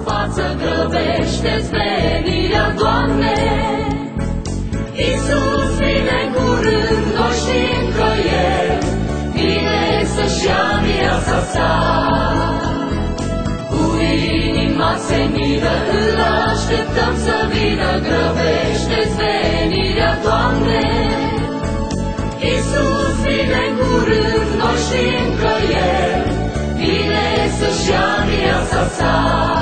față, grăbește-ți venirea, Doamne. Iisus vine în curând, noi știm că El vine să-și ia viața sa. Cu inima senină îl așteptăm să vină, grăbește-ți venirea, Doamne. Iisus vine în curând, noi știm că El vine să-și ia viața sa.